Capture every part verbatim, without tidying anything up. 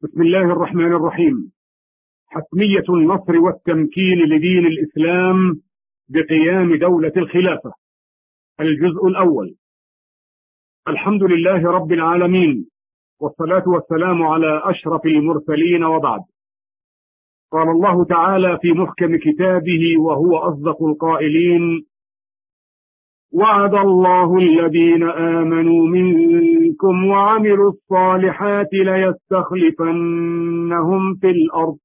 بسم الله الرحمن الرحيم. حتمية النصر والتمكين لدين الإسلام بقيام دولة الخلافة. الجزء الأول. الحمد لله رب العالمين، والصلاة والسلام على أشرف المرسلين، وبعد. قال الله تعالى في محكم كتابه وهو أصدق القائلين: وعد الله الذين آمنوا منكم وعملوا الصالحات ليستخلفنهم في الأرض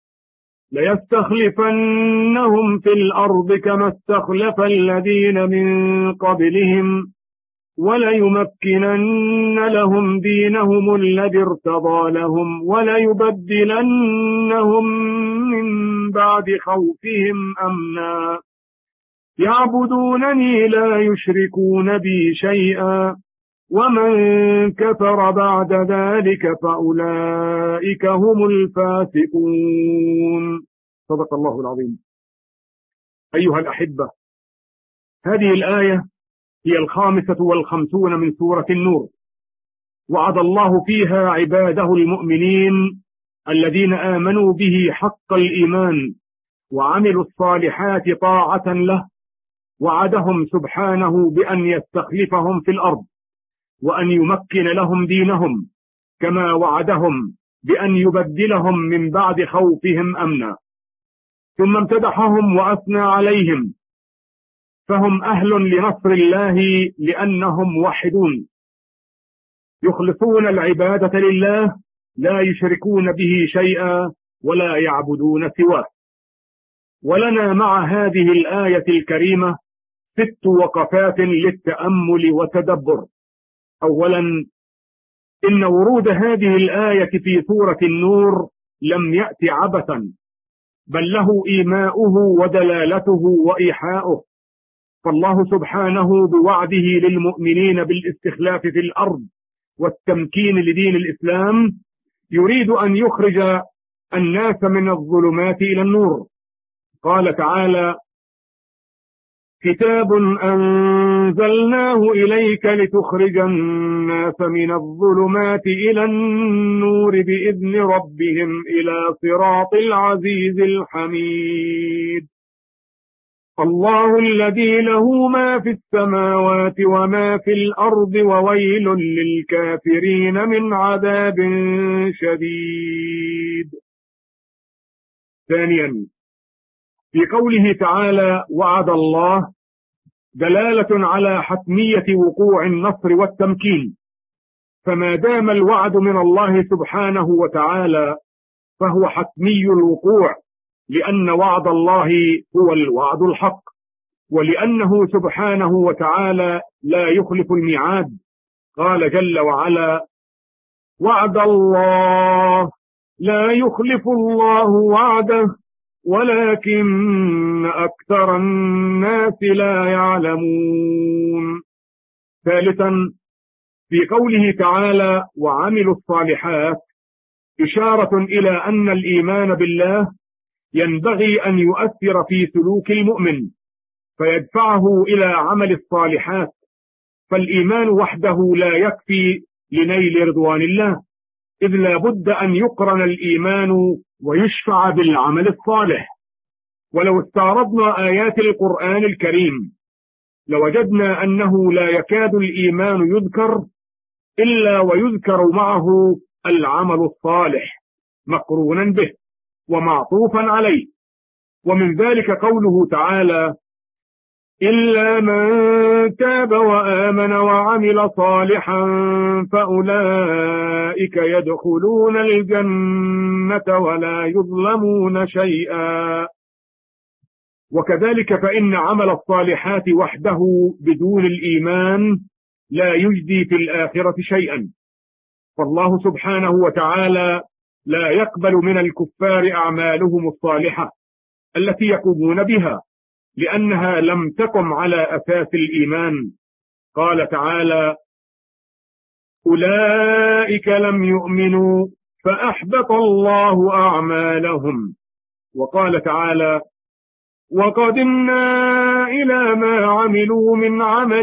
ليستخلفنهم في الأرض كما استخلف الذين من قبلهم وليمكنن لهم دينهم الذي ارتضى لهم وليبدلنهم من بعد خوفهم أمنا يعبدونني لا يشركون بي شيئا ومن كفر بعد ذلك فأولئك هم الفاسقون. صدق الله العظيم. أيها الأحبة، هذه الآية هي الخامسة والخمسون من سورة النور، وعد الله فيها عباده المؤمنين الذين آمنوا به حق الإيمان وعملوا الصالحات طاعة له. وعدهم سبحانه بأن يستخلفهم في الأرض وأن يمكن لهم دينهم، كما وعدهم بأن يبدلهم من بعد خوفهم أمنا. ثم امتدحهم وأثنى عليهم، فهم أهل لنصر الله لأنهم موحدون يخلصون العبادة لله، لا يشركون به شيئا ولا يعبدون سواه. ولنا مع هذه الآية الكريمة ست وقفات للتأمل والتدبر. أولا، إن ورود هذه الآية في سورة النور لم يأتي عبثا، بل له إيماؤه ودلالته وإيحاؤه. فالله سبحانه بوعده للمؤمنين بالاستخلاف في الأرض والتمكين لدين الإسلام يريد أن يخرج الناس من الظلمات إلى النور. قال تعالى: كتاب أنزلناه إليك لتخرج الناس من الظلمات إلى النور بإذن ربهم إلى صراط العزيز الحميد. الله الذي له ما في السماوات وما في الأرض وويل للكافرين من عذاب شديد. ثانيا، في قوله تعالى وعد الله دلالة على حتمية وقوع النصر والتمكين، فما دام الوعد من الله سبحانه وتعالى فهو حتمي الوقوع، لأن وعد الله هو الوعد الحق، ولأنه سبحانه وتعالى لا يخلف الميعاد. قال جل وعلا: وعد الله لا يخلف الله وعده ولكن أكثر الناس لا يعلمون. ثالثا، في قوله تعالى وعملوا الصالحات إشارة إلى أن الإيمان بالله ينبغي أن يؤثر في سلوك المؤمن فيدفعه إلى عمل الصالحات، فالإيمان وحده لا يكفي لنيل رضوان الله، إذ لا بد أن يقرن الإيمان ويشفع بالعمل الصالح. ولو استعرضنا آيات القرآن الكريم لوجدنا أنه لا يكاد الإيمان يذكر إلا ويذكر معه العمل الصالح مقرونا به ومعطوفا عليه. ومن ذلك قوله تعالى: إلا من تاب وآمن وعمل صالحا فأولئك يدخلون الجنة ولا يظلمون شيئا. وكذلك فإن عمل الصالحات وحده بدون الإيمان لا يجدي في الآخرة شيئا، فالله سبحانه وتعالى لا يقبل من الكفار أعمالهم الصالحة التي يقومون بها، لأنها لم تقم على أساس الإيمان. قال تعالى: أولئك لم يؤمنوا فأحبط الله أعمالهم. وقال تعالى: وقدمنا إلى ما عملوا من عمل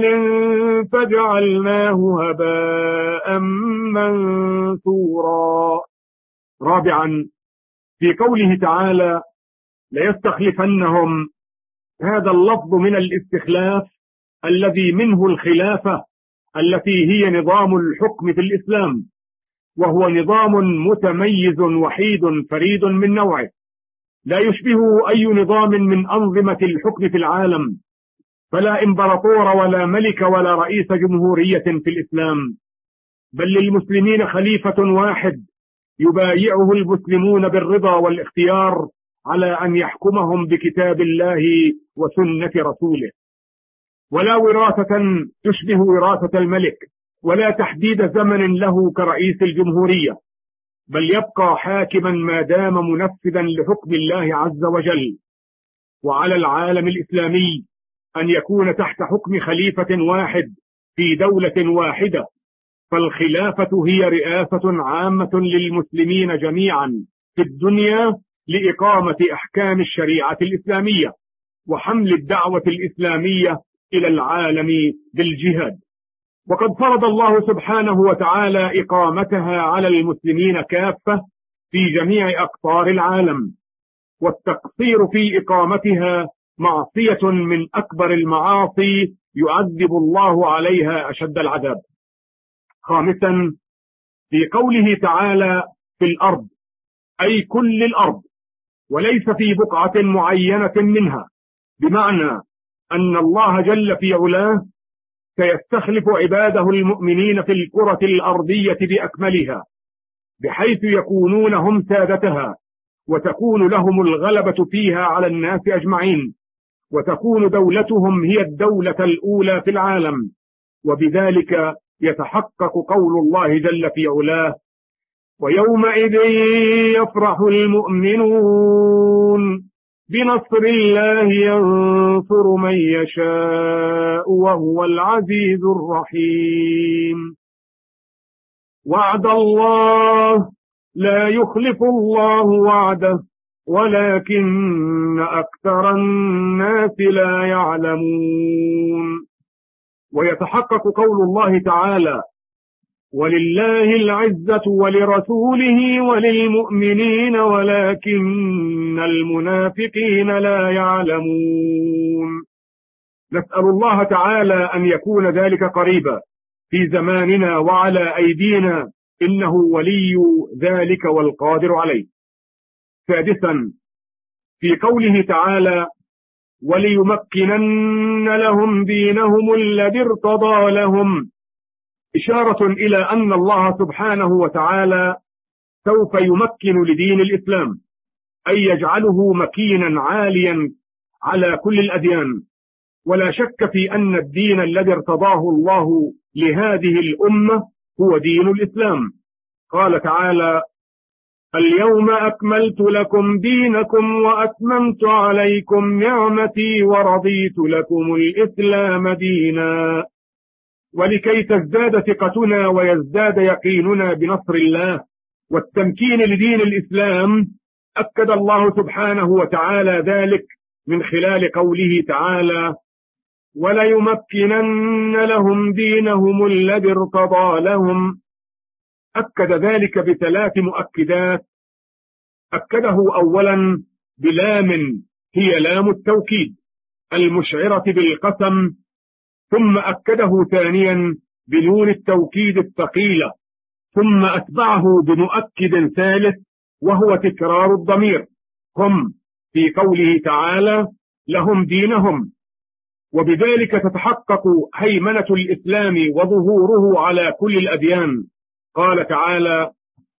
فجعلناه هباء منثورا. رابعا، في قوله تعالى ليستخلفنهم، هذا اللفظ من الاستخلاف الذي منه الخلافة التي هي نظام الحكم في الإسلام، وهو نظام متميز وحيد فريد من نوعه، لا يشبه أي نظام من أنظمة الحكم في العالم، فلا إمبراطور ولا ملك ولا رئيس جمهورية في الإسلام، بل للمسلمين خليفة واحد يبايعه المسلمون بالرضا والاختيار على أن يحكمهم بكتاب الله وسنة رسوله، ولا وراثة تشبه وراثة الملك، ولا تحديد زمن له كرئيس الجمهورية، بل يبقى حاكما ما دام منفذا لحكم الله عز وجل. وعلى العالم الإسلامي أن يكون تحت حكم خليفة واحد في دولة واحدة، فالخلافة هي رئاسة عامة للمسلمين جميعا في الدنيا لإقامة أحكام الشريعة الإسلامية وحمل الدعوة الإسلامية إلى العالم بالجهاد. وقد فرض الله سبحانه وتعالى إقامتها على المسلمين كافة في جميع أقطار العالم، والتقصير في إقامتها معصية من أكبر المعاصي يعذب الله عليها أشد العذاب. خامسا، في قوله تعالى في الأرض، أي كل الأرض وليس في بقعة معينة منها، بمعنى أن الله جل في علاه سيستخلف عباده المؤمنين في الكرة الأرضية بأكملها، بحيث يكونون هم سادتها، وتكون لهم الغلبة فيها على الناس أجمعين، وتكون دولتهم هي الدولة الأولى في العالم، وبذلك يتحقق قول الله جل في علاه ويومئذ يفرح المؤمنون بنصر الله ينصر من يشاء وهو العزيز الرحيم. وعد الله لا يخلف الله وعده ولكن أكثر الناس لا يعلمون. ويتحقق قول الله تعالى ولله العزة ولرسوله وللمؤمنين ولكن المنافقين لا يعلمون. نسأل الله تعالى أن يكون ذلك قريبا في زماننا وعلى أيدينا، إنه ولي ذلك والقادر عليه. سادسا، في قوله تعالى وليمكنن لهم دينهم الذي ارتضى لهم، إشارة إلى أن الله سبحانه وتعالى سوف يمكن لدين الإسلام، أي يجعله مكينا عاليا على كل الأديان. ولا شك في أن الدين الذي ارتضاه الله لهذه الأمة هو دين الإسلام. قال تعالى اليوم أكملت لكم دينكم وأتممت عليكم نعمتي ورضيت لكم الإسلام دينا. ولكي تزداد ثقتنا ويزداد يقيننا بنصر الله والتمكين لدين الإسلام، أكد الله سبحانه وتعالى ذلك من خلال قوله تعالى وليمكنن لهم دينهم الذي ارتضى لهم. أكد ذلك بثلاث مؤكدات. أكده أولا بلام هي لام التوكيد المشعرة بالقسم، ثم أكده ثانيا بنون التوكيد الثقيلة، ثم أتبعه بمؤكد ثالث وهو تكرار الضمير هم في قوله تعالى لهم دينهم. وبذلك تتحقق هيمنة الإسلام وظهوره على كل الأديان. قال تعالى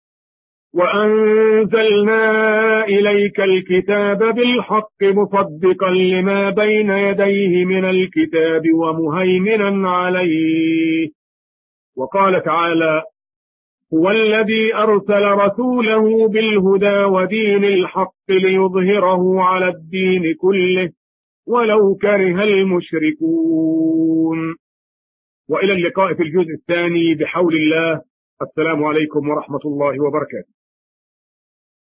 وأنزلنا إليك الكتاب بالحق مصدقا لما بين يديه من الكتاب ومهيمنا عليه. وقال تعالى هو الذي أرسل رسوله بالهدى ودين الحق ليظهره على الدين كله ولو كره المشركون. وإلى اللقاء في الجزء الثاني بحول الله. السلام عليكم ورحمة الله وبركاته.